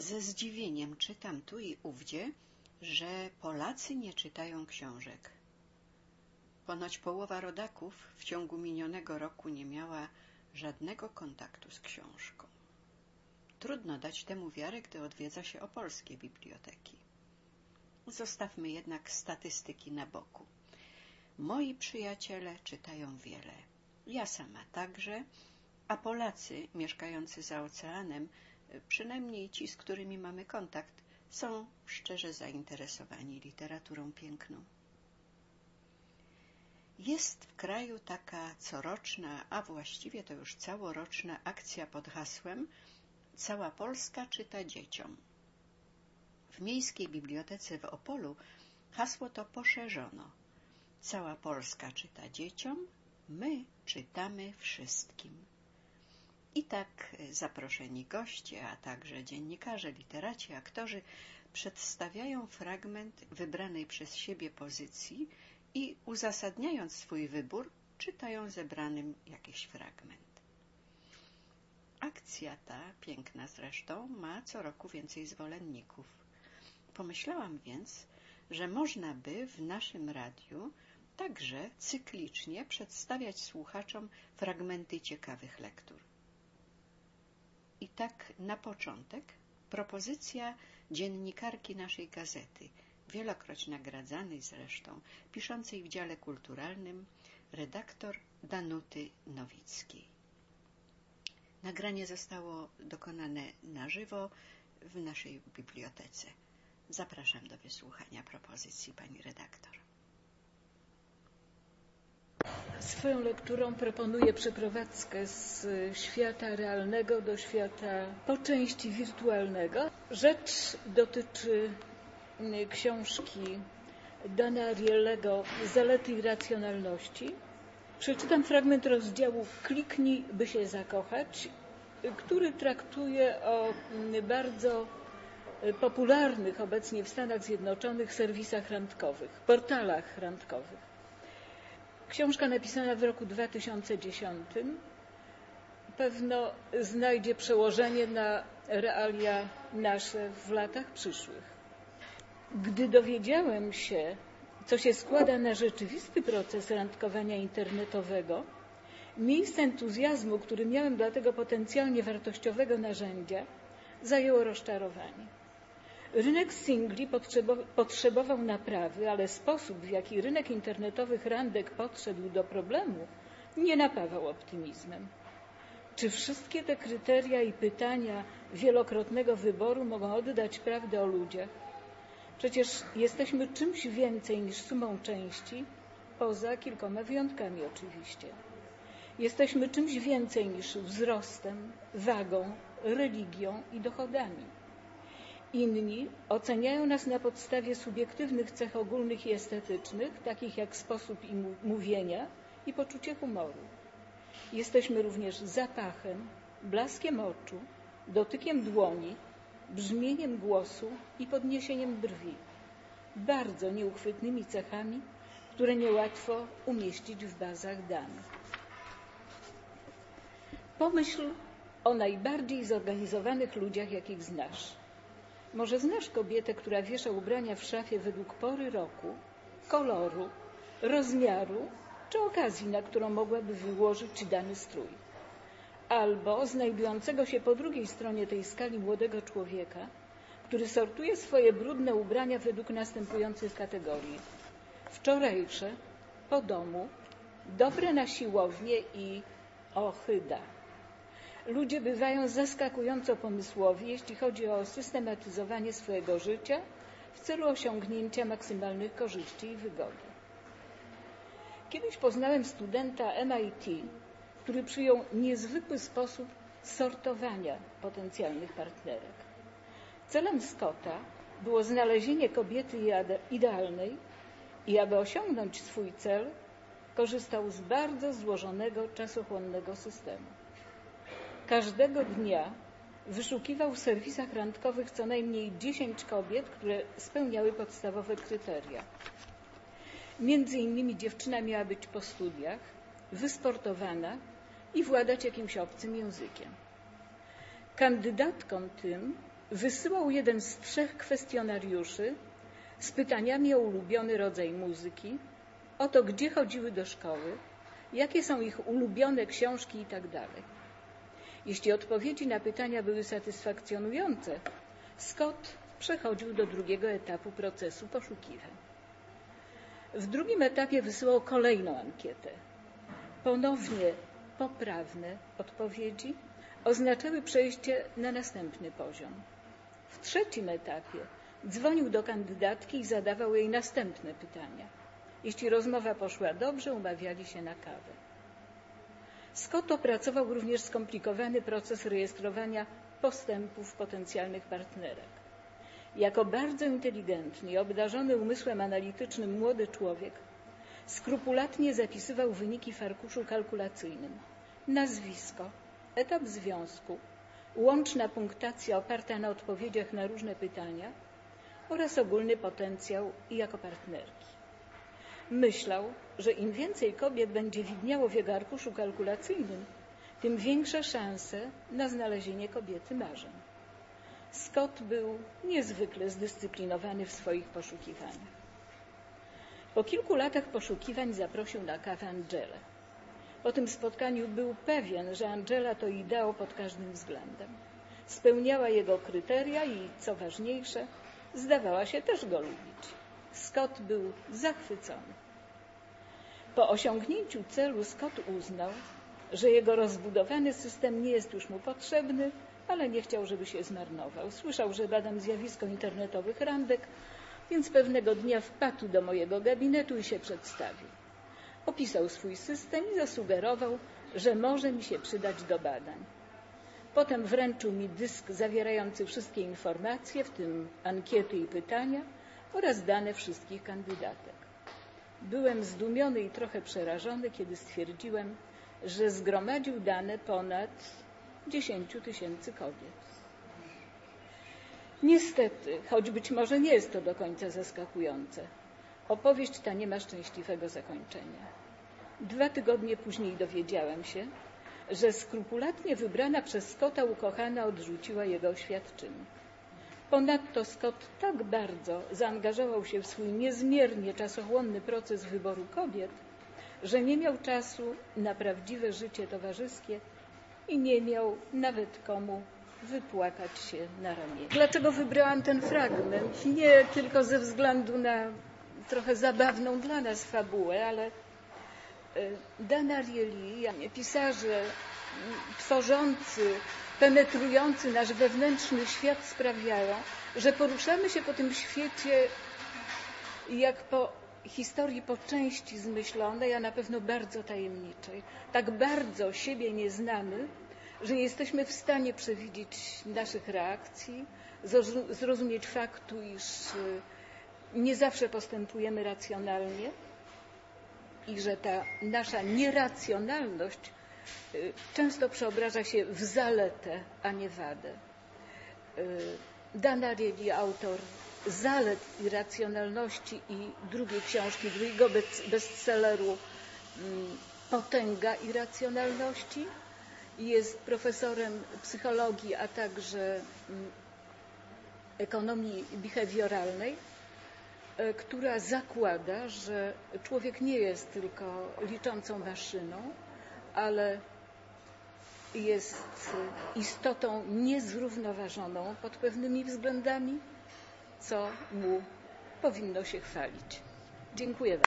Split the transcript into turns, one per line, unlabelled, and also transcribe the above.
Ze zdziwieniem czytam tu i ówdzie, że Polacy nie czytają książek. Ponoć połowa rodaków w ciągu minionego roku nie miała żadnego kontaktu z książką. Trudno dać temu wiarę, gdy odwiedza się opolskie biblioteki. Zostawmy jednak statystyki na boku. Moi przyjaciele czytają wiele. Ja sama także, a Polacy mieszkający za oceanem, przynajmniej ci, z którymi mamy kontakt, są szczerze zainteresowani literaturą piękną. Jest w kraju taka coroczna, a właściwie to już całoroczna akcja pod hasłem Cała Polska czyta dzieciom. W Miejskiej Bibliotece w Opolu hasło to poszerzono. Cała Polska czyta dzieciom, my czytamy wszystkim. I tak zaproszeni goście, a także dziennikarze, literaci, aktorzy przedstawiają fragment wybranej przez siebie pozycji i uzasadniając swój wybór, czytają zebranym jakiś fragment. Akcja ta, piękna zresztą, ma co roku więcej zwolenników. Pomyślałam więc, że można by w naszym radiu także cyklicznie przedstawiać słuchaczom fragmenty ciekawych lektur. I tak na początek propozycja dziennikarki naszej gazety, wielokroć nagradzanej zresztą, piszącej w dziale kulturalnym, redaktor Danuty Nowickiej. Nagranie zostało dokonane na żywo w naszej bibliotece. Zapraszam do wysłuchania propozycji pani redaktor.
Swoją lekturą proponuję przeprowadzkę z świata realnego do świata po części wirtualnego. Rzecz dotyczy książki Dana Ariely'ego Zalety i racjonalności. Przeczytam fragment rozdziału Kliknij, by się zakochać, który traktuje o bardzo popularnych obecnie w Stanach Zjednoczonych serwisach randkowych, portalach randkowych. Książka napisana w roku 2010 pewno znajdzie przełożenie na realia nasze w latach przyszłych. Gdy dowiedziałem się, co się składa na rzeczywisty proces randkowania internetowego, miejsce entuzjazmu, który miałem dla tego potencjalnie wartościowego narzędzia, zajęło rozczarowanie. Rynek singli potrzebował naprawy, ale sposób, w jaki rynek internetowych randek podszedł do problemu, nie napawał optymizmem. Czy wszystkie te kryteria i pytania wielokrotnego wyboru mogą oddać prawdę o ludziach? Przecież jesteśmy czymś więcej niż sumą części, poza kilkoma wyjątkami oczywiście. Jesteśmy czymś więcej niż wzrostem, wagą, religią i dochodami. Inni oceniają nas na podstawie subiektywnych cech ogólnych i estetycznych, takich jak sposób mówienia i poczucie humoru. Jesteśmy również zapachem, blaskiem oczu, dotykiem dłoni, brzmieniem głosu i podniesieniem brwi. Bardzo nieuchwytnymi cechami, które niełatwo umieścić w bazach danych. Pomyśl o najbardziej zorganizowanych ludziach, jakich znasz. Może znasz kobietę, która wiesza ubrania w szafie według pory roku, koloru, rozmiaru czy okazji, na którą mogłaby wyłożyć dany strój. Albo znajdującego się po drugiej stronie tej skali młodego człowieka, który sortuje swoje brudne ubrania według następujących kategorii. Wczorajsze, po domu, dobre na siłownię i ohyda. Ludzie bywają zaskakująco pomysłowi, jeśli chodzi o systematyzowanie swojego życia w celu osiągnięcia maksymalnych korzyści i wygody. Kiedyś poznałem studenta MIT, który przyjął niezwykły sposób sortowania potencjalnych partnerek. Celem Scotta było znalezienie kobiety idealnej i aby osiągnąć swój cel, korzystał z bardzo złożonego, czasochłonnego systemu. Każdego dnia wyszukiwał w serwisach randkowych co najmniej 10 kobiet, które spełniały podstawowe kryteria. Między innymi dziewczyna miała być po studiach, wysportowana i władać jakimś obcym językiem. Kandydatkom tym wysyłał jeden z 3 kwestionariuszy z pytaniami o ulubiony rodzaj muzyki, o to, gdzie chodziły do szkoły, jakie są ich ulubione książki itd. Jeśli odpowiedzi na pytania były satysfakcjonujące, Scott przechodził do drugiego etapu procesu poszukiwań. W drugim etapie wysyłał kolejną ankietę. Ponownie poprawne odpowiedzi oznaczały przejście na następny poziom. W trzecim etapie dzwonił do kandydatki i zadawał jej następne pytania. Jeśli rozmowa poszła dobrze, umawiali się na kawę. Scott opracował również skomplikowany proces rejestrowania postępów potencjalnych partnerek. Jako bardzo inteligentny i obdarzony umysłem analitycznym młody człowiek skrupulatnie zapisywał wyniki w arkuszu kalkulacyjnym. Nazwisko, etap związku, łączna punktacja oparta na odpowiedziach na różne pytania oraz ogólny potencjał jako partnerki. Myślał, że im więcej kobiet będzie widniało w jego arkuszu kalkulacyjnym, tym większe szanse na znalezienie kobiety marzeń. Scott był niezwykle zdyscyplinowany w swoich poszukiwaniach. Po kilku latach poszukiwań zaprosił na kawę Angelę. Po tym spotkaniu był pewien, że Angela to ideał pod każdym względem. Spełniała jego kryteria i, co ważniejsze, zdawała się też go lubić. Scott był zachwycony. Po osiągnięciu celu Scott uznał, że jego rozbudowany system nie jest już mu potrzebny, ale nie chciał, żeby się zmarnował. Słyszał, że badam zjawisko internetowych randek, więc pewnego dnia wpadł do mojego gabinetu i się przedstawił. Opisał swój system i zasugerował, że może mi się przydać do badań. Potem wręczył mi dysk zawierający wszystkie informacje, w tym ankiety i pytania oraz dane wszystkich kandydatek. Byłem zdumiony i trochę przerażony, kiedy stwierdziłem, że zgromadził dane ponad 10 000 kobiet. Niestety, choć być może nie jest to do końca zaskakujące, opowieść ta nie ma szczęśliwego zakończenia. 2 tygodnie później dowiedziałem się, że skrupulatnie wybrana przez Scotta ukochana odrzuciła jego oświadczyny. Ponadto Scott tak bardzo zaangażował się w swój niezmiernie czasochłonny proces wyboru kobiet, że nie miał czasu na prawdziwe życie towarzyskie i nie miał nawet komu wypłakać się na ramieniu. Dlaczego wybrałam ten fragment? Nie tylko ze względu na trochę zabawną dla nas fabułę, ale Dan Ariely, pisarze tworzący, penetrujący nasz wewnętrzny świat sprawiają, że poruszamy się po tym świecie jak po historii po części zmyślonej, a na pewno bardzo tajemniczej. Tak bardzo siebie nie znamy, że nie jesteśmy w stanie przewidzieć naszych reakcji, zrozumieć faktu, iż nie zawsze postępujemy racjonalnie i że ta nasza nieracjonalność często przeobraża się w zaletę, a nie wadę. Dan Ariely, autor Zalet irracjonalności i drugiej książki, drugiego bestselleru Potęga irracjonalności, jest profesorem psychologii, a także ekonomii behawioralnej, która zakłada, że człowiek nie jest tylko liczącą maszyną, ale jest istotą niezrównoważoną pod pewnymi względami, co mu powinno się chwalić. Dziękuję bardzo.